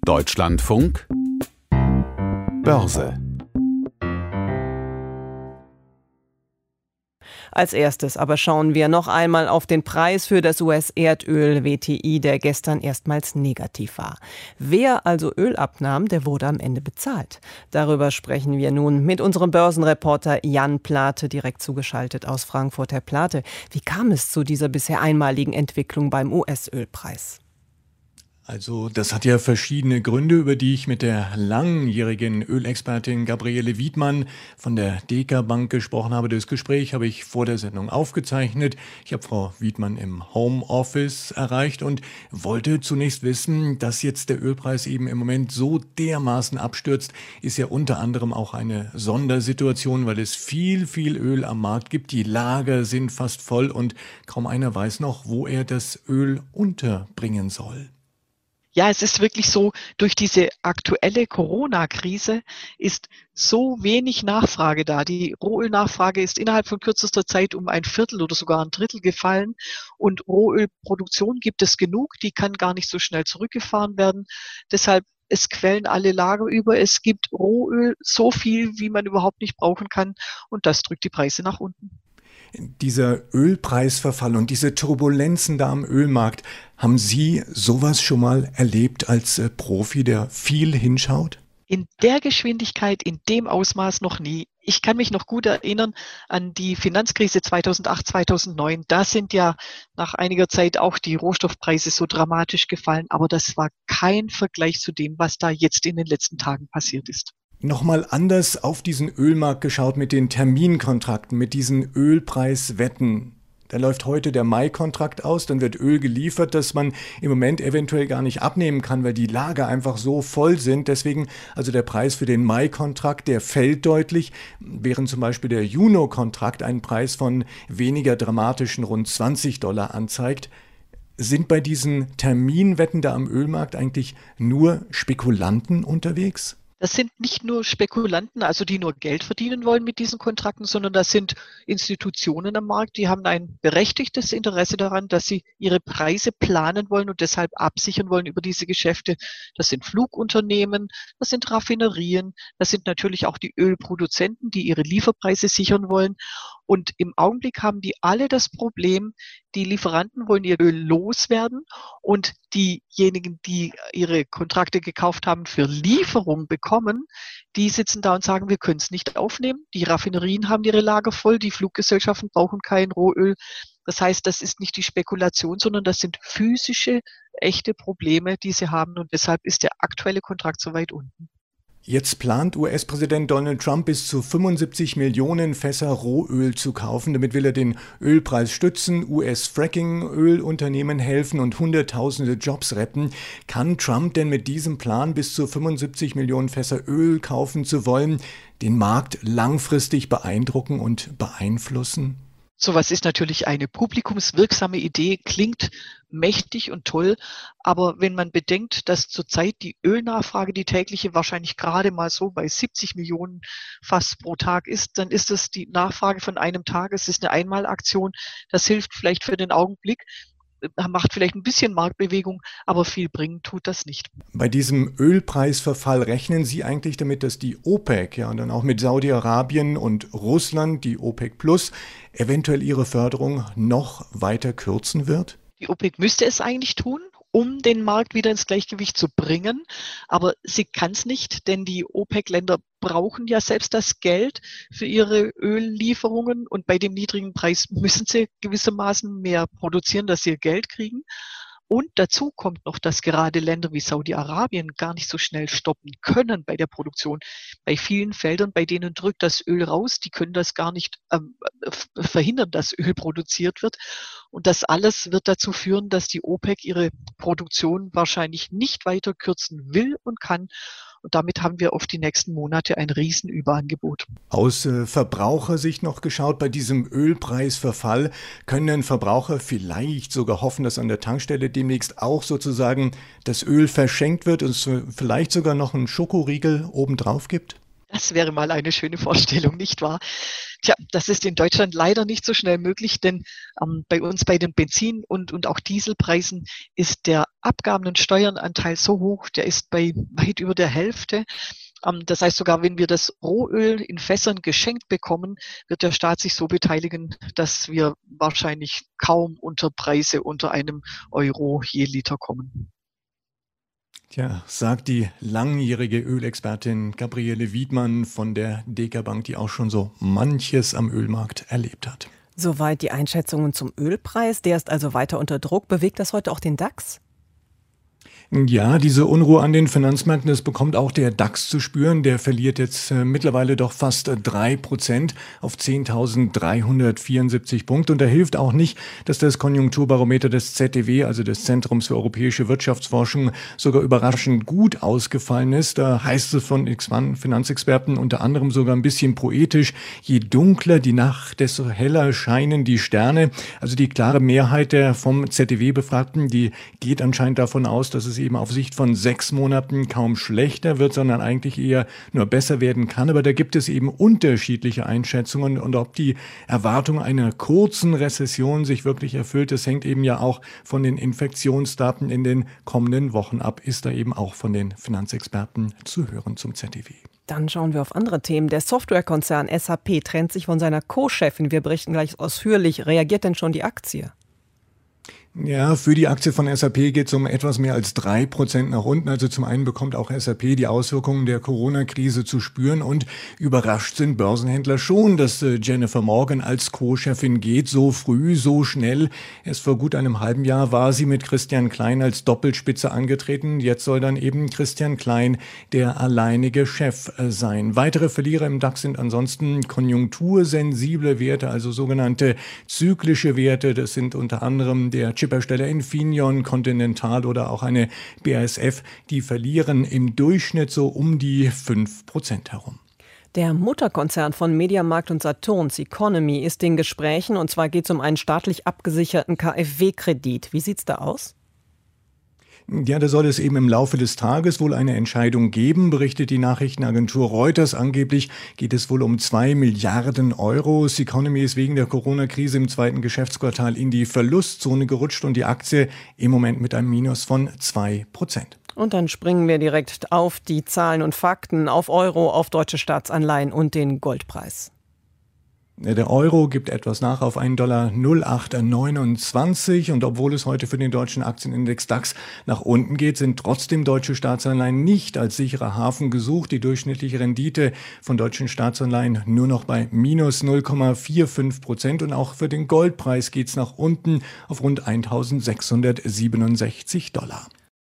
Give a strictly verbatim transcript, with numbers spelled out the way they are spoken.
Deutschlandfunk Börse. Als erstes aber schauen wir noch einmal auf den Preis für das U S-Erdöl W T I, der gestern erstmals negativ war. Wer also Öl abnahm, der wurde am Ende bezahlt. Darüber sprechen wir nun mit unserem Börsenreporter Jan Plate, direkt zugeschaltet aus Frankfurt. Herr Plate, wie kam es zu dieser bisher einmaligen Entwicklung beim U S-Ölpreis? Also das hat ja verschiedene Gründe, über die ich mit der langjährigen Ölexpertin Gabriele Wiedmann von der Deka Bank gesprochen habe. Das Gespräch habe ich vor der Sendung aufgezeichnet. Ich habe Frau Wiedmann im Homeoffice erreicht und wollte zunächst wissen, dass jetzt der Ölpreis eben im Moment so dermaßen abstürzt, ist ja unter anderem auch eine Sondersituation, weil es viel, viel Öl am Markt gibt. Die Lager sind fast voll und kaum einer weiß noch, wo er das Öl unterbringen soll. Ja, es ist wirklich so, durch diese aktuelle Corona-Krise ist so wenig Nachfrage da. Die Rohölnachfrage ist innerhalb von kürzester Zeit um ein Viertel oder sogar ein Drittel gefallen. Und Rohölproduktion gibt es genug, die kann gar nicht so schnell zurückgefahren werden. Deshalb, es quellen alle Lager über. Es gibt Rohöl so viel, wie man überhaupt nicht brauchen kann. Und das drückt die Preise nach unten. Dieser Ölpreisverfall und diese Turbulenzen da am Ölmarkt, haben Sie sowas schon mal erlebt als äh, Profi, der viel hinschaut? In der Geschwindigkeit, in dem Ausmaß noch nie. Ich kann mich noch gut erinnern an die Finanzkrise zweitausendacht, zweitausendneun. Da sind ja nach einiger Zeit auch die Rohstoffpreise so dramatisch gefallen. Aber das war kein Vergleich zu dem, was da jetzt in den letzten Tagen passiert ist. Nochmal anders auf diesen Ölmarkt geschaut mit den Terminkontrakten, mit diesen Ölpreiswetten. Da läuft heute der Mai-Kontrakt aus, dann wird Öl geliefert, das man im Moment eventuell gar nicht abnehmen kann, weil die Lager einfach so voll sind. Deswegen, also der Preis für den Mai-Kontrakt, der fällt deutlich, während zum Beispiel der Juno-Kontrakt einen Preis von weniger dramatischen rund zwanzig Dollar anzeigt. Sind bei diesen Terminwetten da am Ölmarkt eigentlich nur Spekulanten unterwegs? Das sind nicht nur Spekulanten, also die nur Geld verdienen wollen mit diesen Kontrakten, sondern das sind Institutionen am Markt, die haben ein berechtigtes Interesse daran, dass sie ihre Preise planen wollen und deshalb absichern wollen über diese Geschäfte. Das sind Flugunternehmen, das sind Raffinerien, das sind natürlich auch die Ölproduzenten, die ihre Lieferpreise sichern wollen. Und im Augenblick haben die alle das Problem, die Lieferanten wollen ihr Öl loswerden und diejenigen, die ihre Kontrakte gekauft haben für Lieferung bekommen, die sitzen da und sagen, wir können es nicht aufnehmen. Die Raffinerien haben ihre Lager voll, die Fluggesellschaften brauchen kein Rohöl. Das heißt, das ist nicht die Spekulation, sondern das sind physische, echte Probleme, die sie haben und deshalb ist der aktuelle Kontrakt so weit unten. Jetzt plant U S-Präsident Donald Trump bis zu fünfundsiebzig Millionen Fässer Rohöl zu kaufen. Damit will er den Ölpreis stützen, U S-Fracking-Ölunternehmen helfen und Hunderttausende Jobs retten. Kann Trump denn mit diesem Plan, bis zu fünfundsiebzig Millionen Fässer Öl kaufen zu wollen, den Markt langfristig beeindrucken und beeinflussen? Sowas ist natürlich eine publikumswirksame Idee, klingt mächtig und toll, aber wenn man bedenkt, dass zurzeit die Ölnachfrage, die tägliche, wahrscheinlich gerade mal so bei siebzig Millionen Fass pro Tag ist, dann ist das die Nachfrage von einem Tag, es ist eine Einmalaktion, das hilft vielleicht für den Augenblick, macht vielleicht ein bisschen Marktbewegung, aber viel bringen tut das nicht. Bei diesem Ölpreisverfall rechnen Sie eigentlich damit, dass die OPEC, ja, und dann auch mit Saudi-Arabien und Russland, die OPEC Plus, eventuell ihre Förderung noch weiter kürzen wird? Die OPEC müsste es eigentlich tun, um den Markt wieder ins Gleichgewicht zu bringen. Aber sie kann es nicht, denn die OPEC-Länder brauchen ja selbst das Geld für ihre Öllieferungen und bei dem niedrigen Preis müssen sie gewissermaßen mehr produzieren, dass sie ihr Geld kriegen. Und dazu kommt noch, dass gerade Länder wie Saudi-Arabien gar nicht so schnell stoppen können bei der Produktion. Bei vielen Feldern, bei denen drückt das Öl raus, die können das gar nicht ähm, verhindern, dass Öl produziert wird. Und das alles wird dazu führen, dass die OPEC ihre Produktion wahrscheinlich nicht weiter kürzen will und kann. Und damit haben wir auf die nächsten Monate ein Riesenüberangebot. Aus äh, Verbrauchersicht noch geschaut, bei diesem Ölpreisverfall können Verbraucher vielleicht sogar hoffen, dass an der Tankstelle demnächst auch sozusagen das Öl verschenkt wird und es vielleicht sogar noch einen Schokoriegel obendrauf gibt? Das wäre mal eine schöne Vorstellung, nicht wahr? Tja, das ist in Deutschland leider nicht so schnell möglich, denn ähm, bei uns bei den Benzin- und, und auch Dieselpreisen ist der Abgaben- und Steuernanteil so hoch, der ist bei weit über der Hälfte. Ähm, das heißt, sogar wenn wir das Rohöl in Fässern geschenkt bekommen, wird der Staat sich so beteiligen, dass wir wahrscheinlich kaum unter Preise unter einem Euro je Liter kommen. Tja, sagt die langjährige Ölexpertin Gabriele Wiedmann von der Deka Bank, die auch schon so manches am Ölmarkt erlebt hat. Soweit die Einschätzungen zum Ölpreis. Der ist also weiter unter Druck. Bewegt das heute auch den DAX? Ja, diese Unruhe an den Finanzmärkten, das bekommt auch der DAX zu spüren. Der verliert jetzt äh, mittlerweile doch fast äh, drei Prozent auf zehntausenddreihundertvierundsiebzig Punkte. Und da hilft auch nicht, dass das Konjunkturbarometer des Z D W, also des Zentrums für europäische Wirtschaftsforschung, sogar überraschend gut ausgefallen ist. Da heißt es von Finanzexperten unter anderem sogar ein bisschen poetisch: Je dunkler die Nacht, desto heller scheinen die Sterne. Also die klare Mehrheit der vom Z D W-Befragten, die geht anscheinend davon aus, dass es eben auf Sicht von sechs Monaten kaum schlechter wird, sondern eigentlich eher nur besser werden kann. Aber da gibt es eben unterschiedliche Einschätzungen, und ob die Erwartung einer kurzen Rezession sich wirklich erfüllt, das hängt eben ja auch von den Infektionsdaten in den kommenden Wochen ab, ist da eben auch von den Finanzexperten zu hören zum Z D W. Dann schauen wir auf andere Themen. Der Softwarekonzern S A P trennt sich von seiner Co-Chefin. Wir berichten gleich ausführlich. Reagiert denn schon die Aktie? Ja, für die Aktie von S A P geht es um etwas mehr als drei Prozent nach unten. Also zum einen bekommt auch S A P die Auswirkungen der Corona-Krise zu spüren, und überrascht sind Börsenhändler schon, dass äh, Jennifer Morgan als Co-Chefin geht, so früh, so schnell. Erst vor gut einem halben Jahr war sie mit Christian Klein als Doppelspitze angetreten. Jetzt soll dann eben Christian Klein der alleinige Chef äh, sein. Weitere Verlierer im DAX sind ansonsten konjunktursensible Werte, also sogenannte zyklische Werte. Das sind unter anderem der Chiphersteller Infineon, Continental oder auch eine B A S F, die verlieren im Durchschnitt so um die fünf Prozent herum. Der Mutterkonzern von Mediamarkt und Saturn, Ceconomy, ist in Gesprächen, und zwar geht es um einen staatlich abgesicherten K f W-Kredit. Wie sieht's da aus? Ja, da soll es eben im Laufe des Tages wohl eine Entscheidung geben, berichtet die Nachrichtenagentur Reuters. Angeblich geht es wohl um zwei Milliarden Euro. Ceconomy ist wegen der Corona-Krise im zweiten Geschäftsquartal in die Verlustzone gerutscht und die Aktie im Moment mit einem Minus von zwei Prozent. Und dann springen wir direkt auf die Zahlen und Fakten, auf Euro, auf deutsche Staatsanleihen und den Goldpreis. Der Euro gibt etwas nach auf einen Dollar null Komma acht neunundzwanzig, und obwohl es heute für den deutschen Aktienindex DAX nach unten geht, sind trotzdem deutsche Staatsanleihen nicht als sicherer Hafen gesucht. Die durchschnittliche Rendite von deutschen Staatsanleihen nur noch bei minus null Komma fünfundvierzig Prozent, und auch für den Goldpreis geht es nach unten auf rund eintausendsechshundertsiebenundsechzig Dollar.